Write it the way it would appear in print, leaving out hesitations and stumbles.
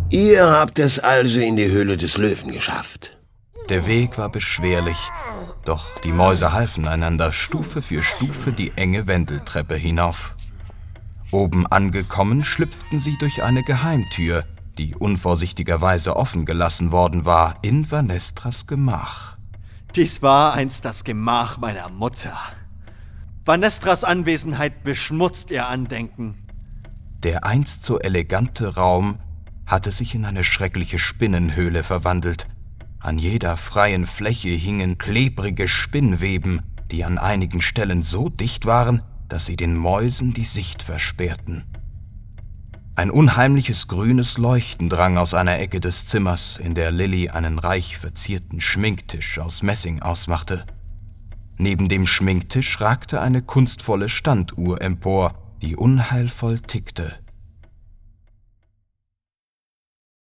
Ihr habt es also in die Höhle des Löwen geschafft. Der Weg war beschwerlich, doch die Mäuse halfen einander Stufe für Stufe die enge Wendeltreppe hinauf. Oben angekommen, schlüpften sie durch eine Geheimtür, die unvorsichtigerweise offen gelassen worden war, in Vanestras Gemach. Dies war einst das Gemach meiner Mutter. Vanestras Anwesenheit beschmutzt ihr Andenken. Der einst so elegante Raum hatte sich in eine schreckliche Spinnenhöhle verwandelt. An jeder freien Fläche hingen klebrige Spinnweben, die an einigen Stellen so dicht waren, dass sie den Mäusen die Sicht versperrten. Ein unheimliches grünes Leuchten drang aus einer Ecke des Zimmers, in der Lilly einen reich verzierten Schminktisch aus Messing ausmachte. Neben dem Schminktisch ragte eine kunstvolle Standuhr empor, die unheilvoll tickte.